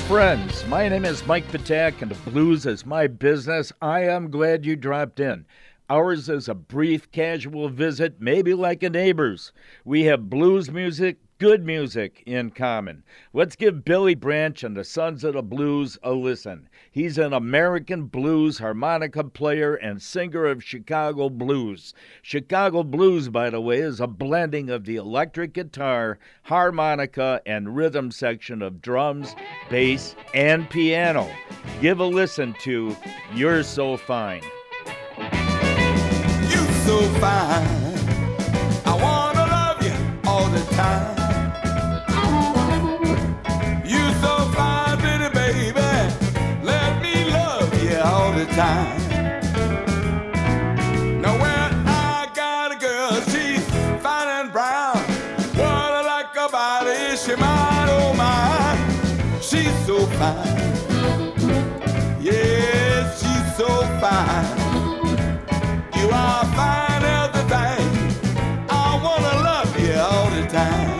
friends. My name is Mike Patak, and the blues is my business. I am glad you dropped in. Ours is a brief, casual visit, maybe like a neighbor's. We have blues music, good music in common. Let's give Billy Branch and the Sons of the Blues a listen. He's an American blues harmonica player and singer of Chicago blues. Chicago blues, by the way, is a blending of the electric guitar, harmonica, and rhythm section of drums, bass, and piano. Give a listen to You're So Fine. You're so fine. I wanna love you all the time. You're so fine, pretty baby. Let me love you all the time. Now when I got a girl, she's fine and brown. What I like about her is she mine, oh mine. She's so fine. Yes, she's so fine. You are fine everything. I wanna love you all the time.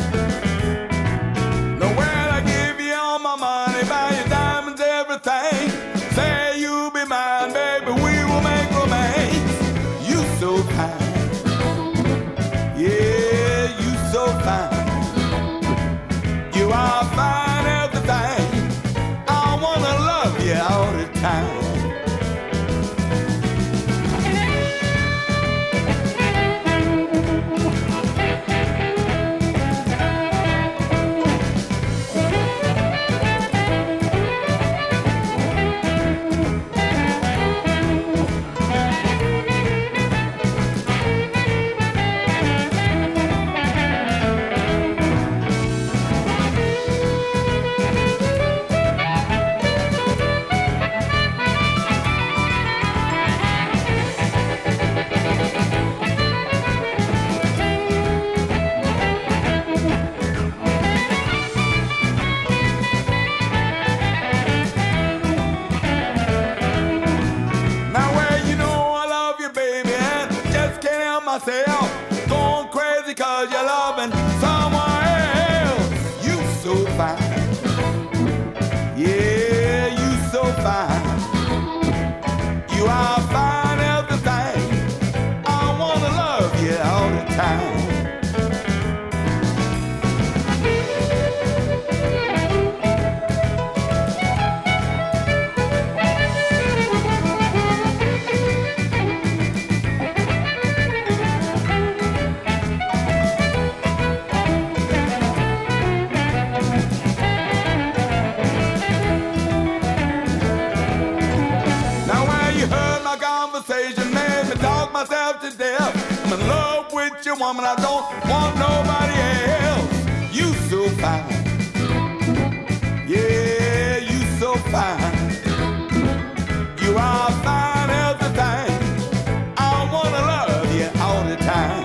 Now when I give you all my money, buy you diamonds, everything, say you'll be mine, baby, we will make romance. You so fine. Yeah, you so fine. You are fine everything. I wanna love you all the time. Going crazy cause you're loving someone else. You so fine. Yeah, you so fine. You are fine everything. I wanna love you all the time. Made me talk myself to death. I'm in love with you, woman. I don't want nobody else. You so fine. Yeah, you so fine. You are fine everything. I wanna love you all the time.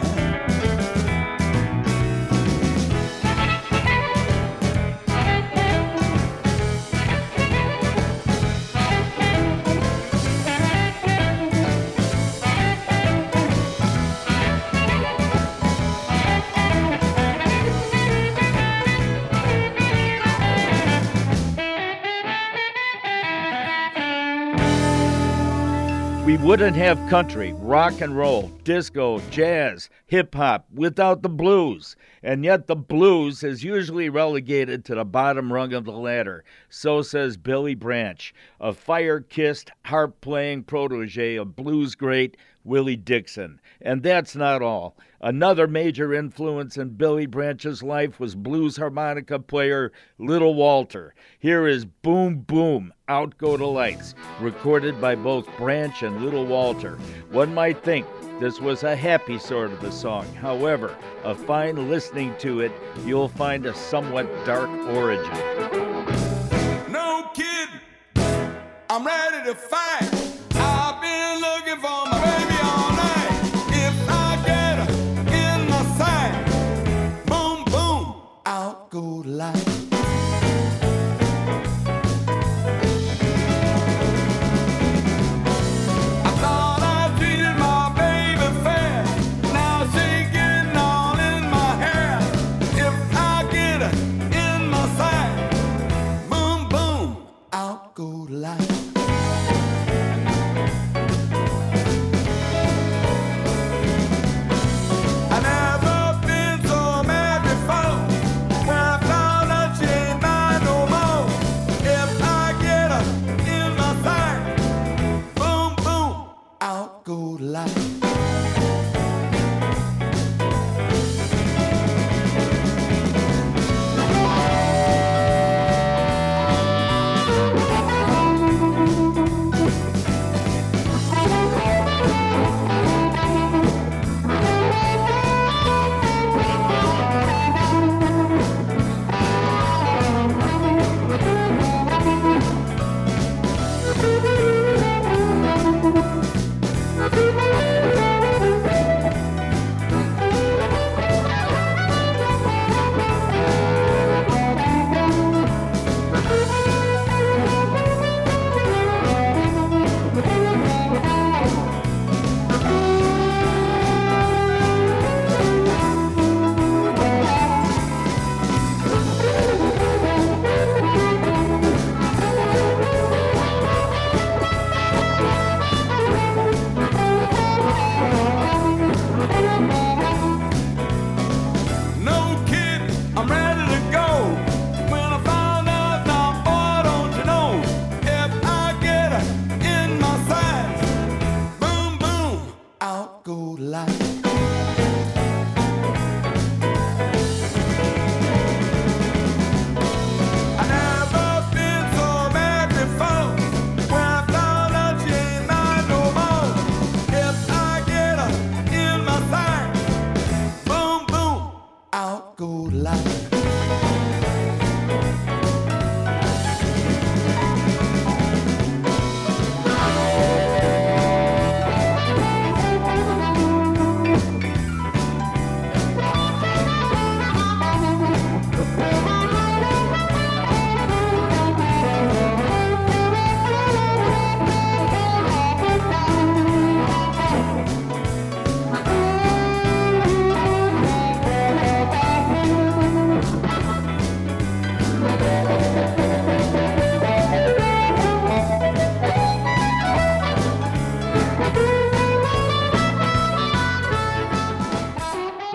We wouldn't have country, rock and roll, disco, jazz, hip-hop without the blues. And yet the blues is usually relegated to the bottom rung of the ladder. So says Billy Branch, a fire-kissed, harp-playing protege of blues great Willie Dixon. And that's not all. Another major influence in Billy Branch's life was blues harmonica player Little Walter. Here is Boom Boom, Out Go the Lights, recorded by both Branch and Little Walter. One might think this was a happy sort of a song. However, upon listening to it, you'll find a somewhat dark origin. No kidding, I'm ready to fight. I've been looking for my baby all night. If I get her in my sight, boom, boom, out go the light. Boom,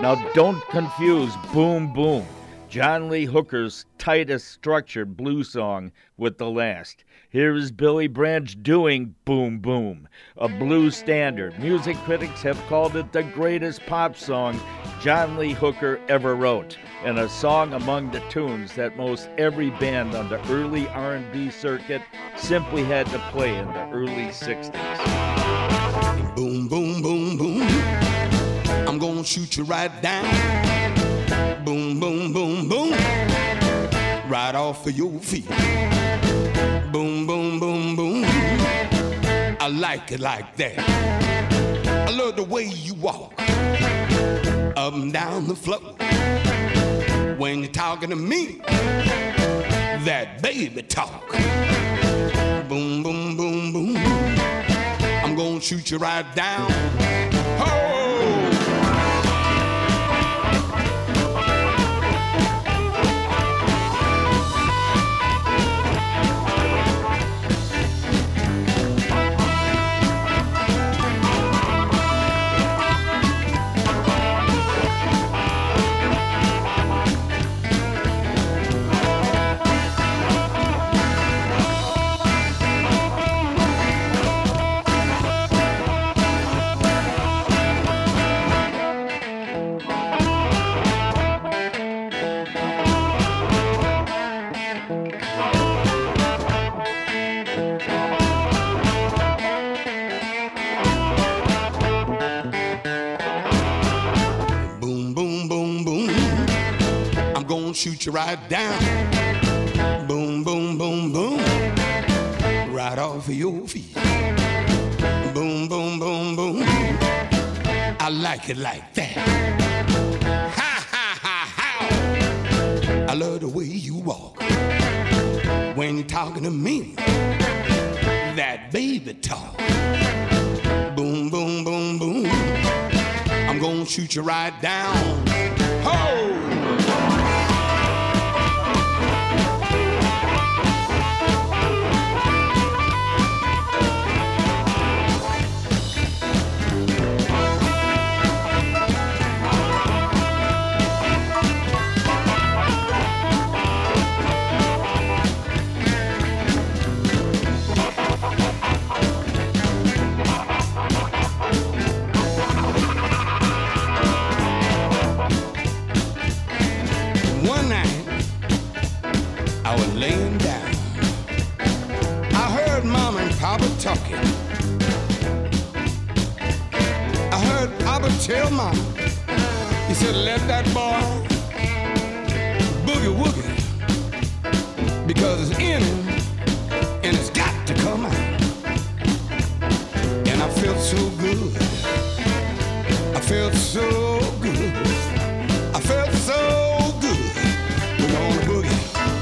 Now, don't confuse Boom Boom, John Lee Hooker's tightest structured blues song, with the last. Here is Billy Branch doing Boom Boom, a blues standard. Music critics have called it the greatest pop song John Lee Hooker ever wrote, and a song among the tunes that most every band on the early R&B circuit simply had to play in the early 60s. Boom, boom, boom, boom, I'm gonna shoot you right down. Boom, boom, boom, boom, right off of your feet. Boom, boom, boom, boom, I like it like that. I love the way you walk up and down the floor. When you're talking to me, that baby talk. Boom, boom, boom, boom, I'm gonna shoot you right down. Oh! Shoot you right down. Boom, boom, boom, boom, right off of your feet. Boom, boom, boom, boom, I like it like that. Ha, ha, ha, ha. I love the way you walk when you're talking to me. That baby talk. Boom, boom, boom, boom, I'm gonna shoot you right down. Ho! Laying down, I heard Mom and Papa talking. I heard Papa tell Mom, he said, let that boy boogie woogie, because it's in him and it's got to come out. And I felt so good, I felt so good, I felt so good. We're gonna boogie.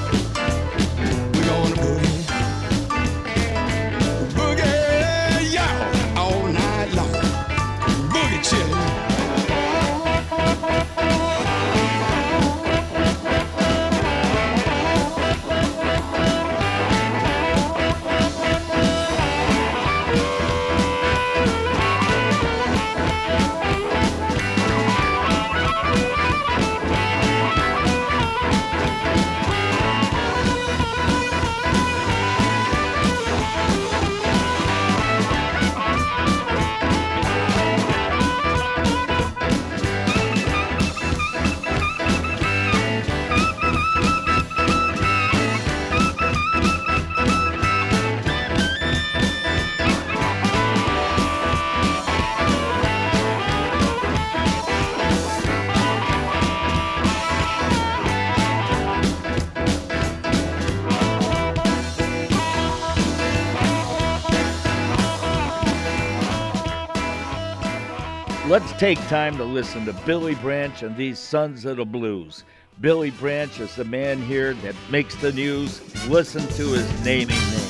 Let's take time to listen to Billy Branch and these Sons of the Blues. Billy Branch is the man here that makes the news. Listen to his naming name.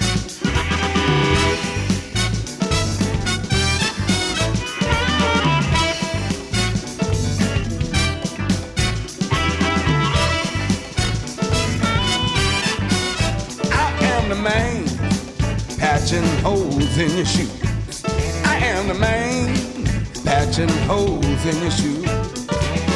I am the man patching holes in your shoes. I am the man patching holes in your shoes.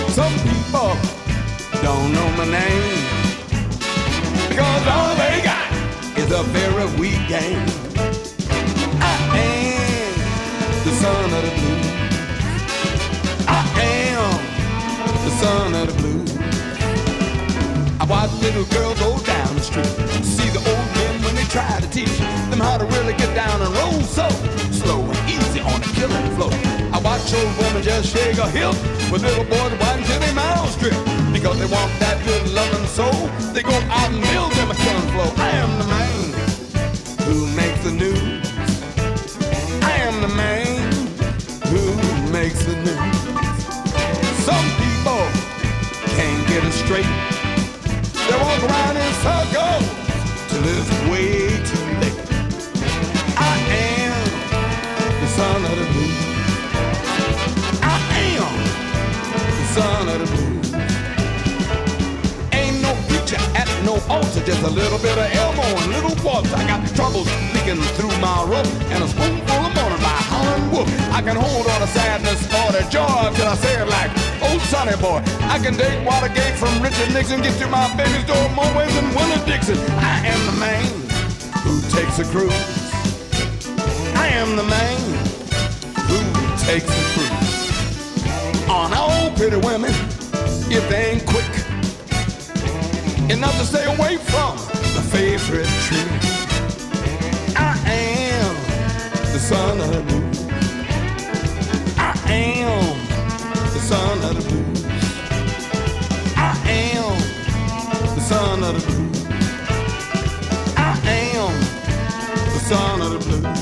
Some people don't know my name because all they got is a very weak game. I am the son of the blues. I am the son of the blues. I watch little girls go down the street, see the old men when they try to teach them how to really get down and roll so slow and easy on the killing floor. I watch old women just shake a hip with little boys waiting till their mouths drip because they want that good loving soul. They go out and build them a killing floor. I am the man who makes the news. I am the man who makes the news. Some people can't get it straight. They walk around in circles till it's way too late. I am the son of the blues. I am the son of the blues. Ain't no preacher at no altar, just a little bit of elbow and little waltz. I got troubles leaking through my rope and a spoonful of morning by Holland Wolf. I can hold on to sadness or the joy till I say it like old Sonny Boy. I can date Watergate from Richard Nixon, get to my baby's door more ways than Willie Dixon. I am the man who takes a cruise. I am the man who takes a cruise on all pretty women if they ain't quick enough to stay away from the favorite tree. I am the son of the blues. I am the son of the blues. I am the son of the blues. I am the son of the blues.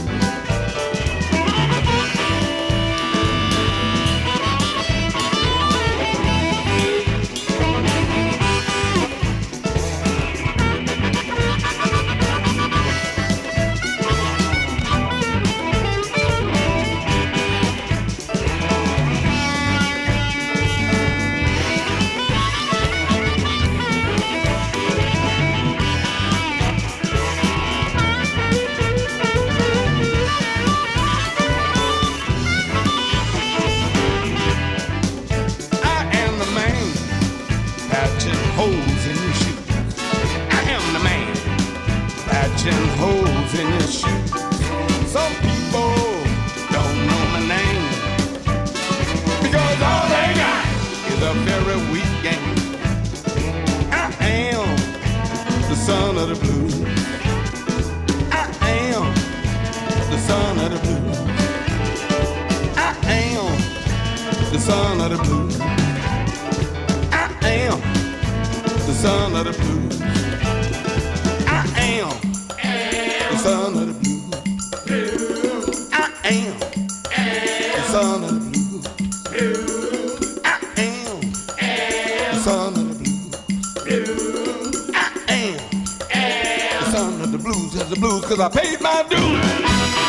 Holes in your shoes. Some people don't know my name because all they got is a very weak game. I am the son of the blues. I am the son of the blues. I am the son of the blues. I am the son of the blues. I am the son of the blues. I am the son of the blues. I am the son of the blues. I am the son of the blues. Has the blues 'cause I paid my dues.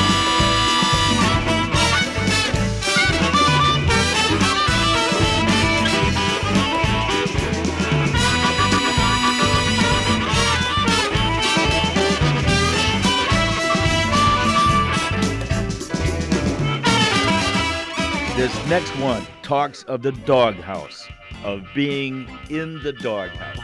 This next one talks of the doghouse, of being in the doghouse.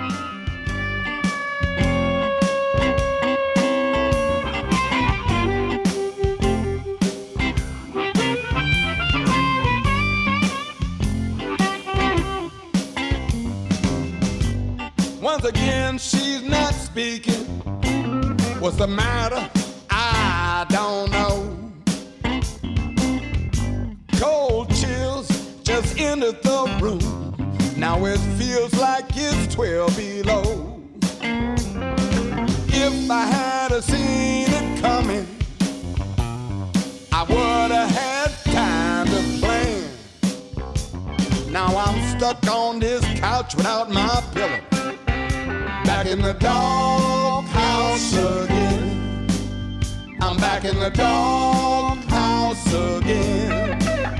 Once again, she's not speaking. What's the matter? I don't know. Cold chills just entered the room. Now it feels like it's 12 below. If I had seen it coming, I would have had time to plan. Now I'm stuck on this couch without my pillow. Back in the doghouse again. I'm back in the doghouse again.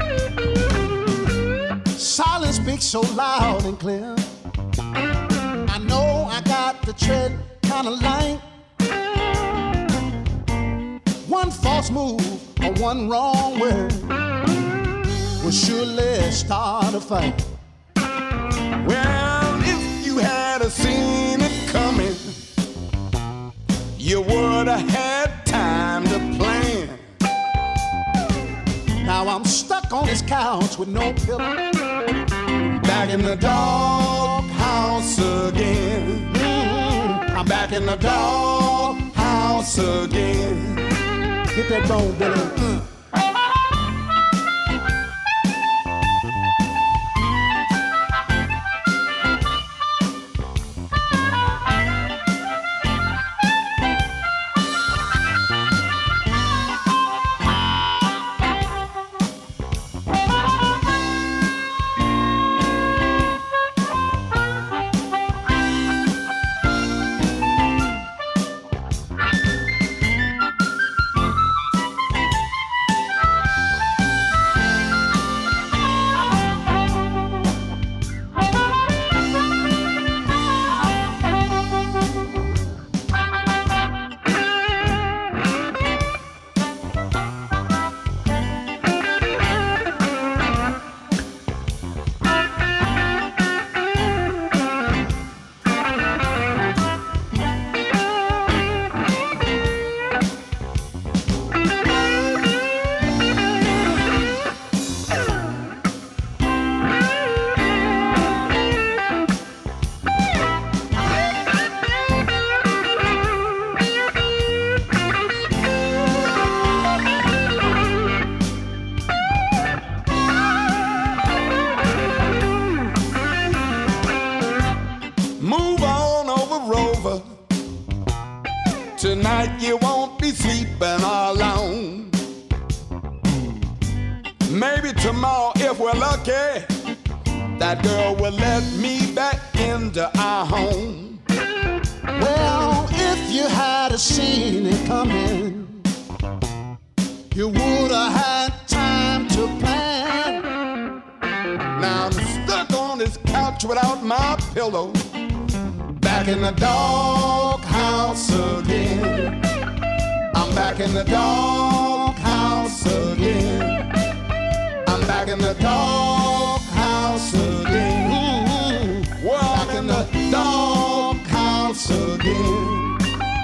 Silence speaks so loud and clear. I know I got to tread kind of light. One false move or one wrong word will surely start a fight. Well, if you had seen it coming, you would have had time to plan. Now I'm stuck on this couch with no pillow, Back in the doghouse again. I'm Back in the doghouse again. Get that bone, Billy. Tonight you won't be sleeping alone. Maybe tomorrow, if we're lucky, that girl will let me back into our home. Well, if you had seen it coming, you would have had time to plan. Now I'm stuck on this couch without my pillow. Back in the doghouse again. I'm back in the doghouse again. I'm back in the doghouse again. Back in the doghouse again.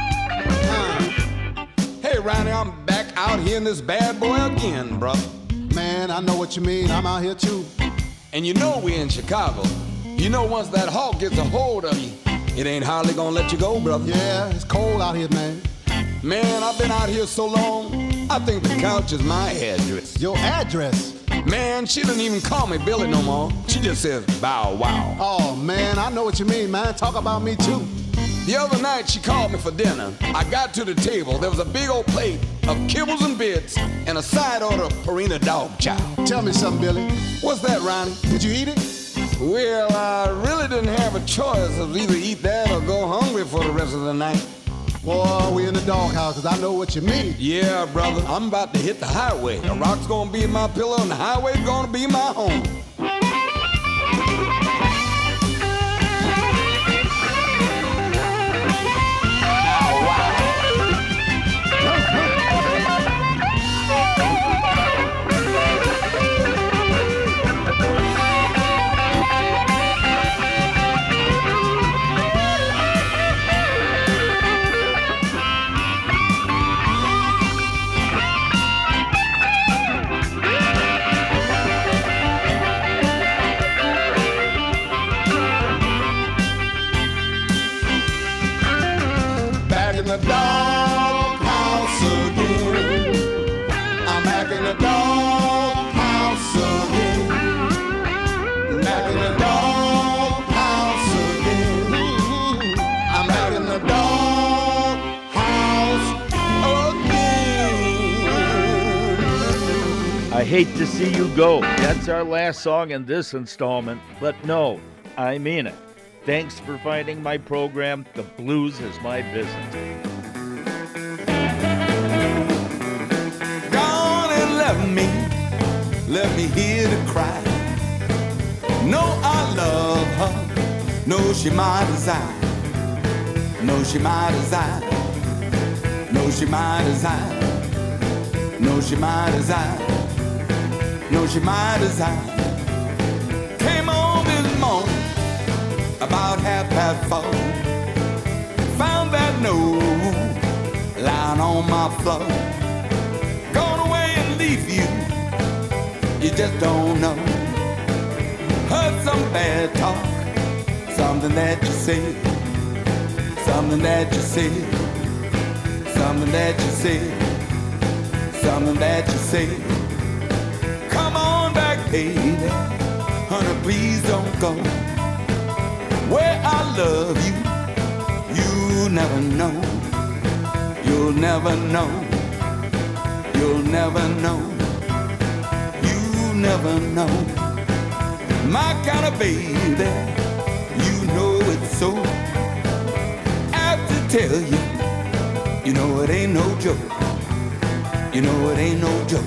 Hey, Ronnie, I'm back out here in this bad boy again, brother. Man, I know what you mean. I'm out here too. And you know we're in Chicago. You know once that hawk gets a hold of you, it ain't hardly gonna let you go, brother. Yeah, it's cold out here, man. Man, I've been out here so long, I think the couch is my address. Your address? Man, she doesn't even call me Billy no more. She just says bow wow. Oh, man, I know what you mean, man. Talk about me, too. The other night, she called me for dinner. I got to the table. There was a big old plate of kibbles and bits and a side order of Purina dog chow. Tell me something, Billy. What's that, Ronnie? Did you eat it? Well, I really didn't have a choice of either eat that or go hungry for the rest of the night. Boy, we in the doghouse, 'cause I know what you mean. Yeah, brother, I'm about to hit the highway. The rock's gonna be my pillow and the highway's gonna be my home. In the doghouse again. I'm back in the doghouse again. Back in the doghouse again. I'm back in the doghouse again. I hate to see you go. That's our last song in this installment, but no, I mean it. Thanks for finding my program, The Blues is My Business. Gone and let me hear the cry. No, I love her. No, she my desire. No, she my desire. No, she my desire. No, she my desire. No, she my desire. Came on this morning about 4:30. Found that note lying on my floor. Gone away and leave you, you just don't know. Heard some bad talk, something that you said, something that you said, something that you said, something that you said. Come on back, baby, honey, please don't go. Where I love you, you'll never know. You'll never know. You'll never know. You'll never know. My kind of baby, you know it's so. I have to tell you, you know it ain't no joke. You know it ain't no joke.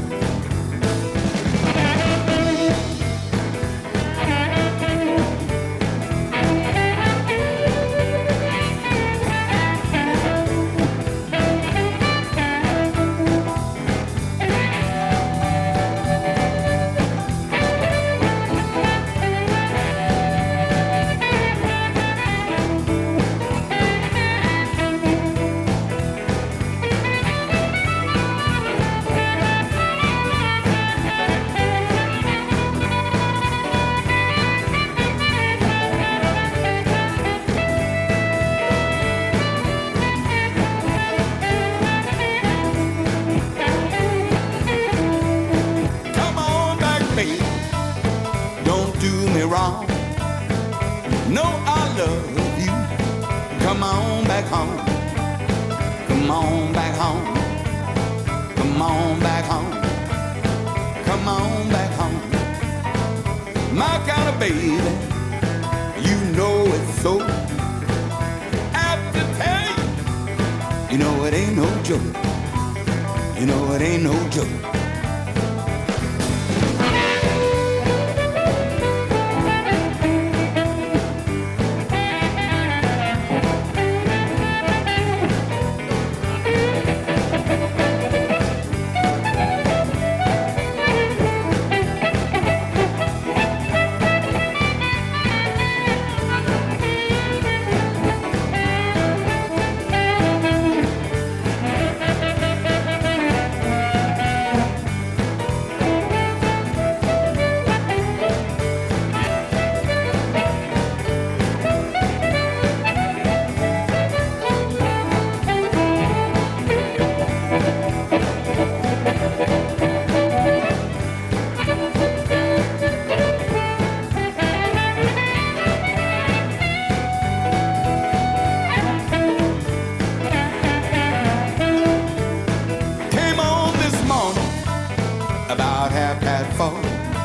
About 4:30,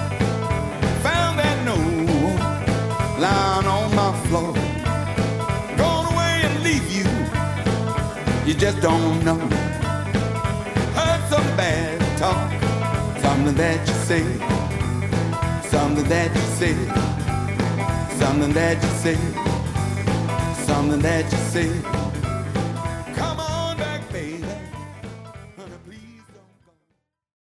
found that note lying on my floor. Gone away and leave you, you just don't know. Heard some bad talk, something that you said, something that you said, something that you said, something that you said.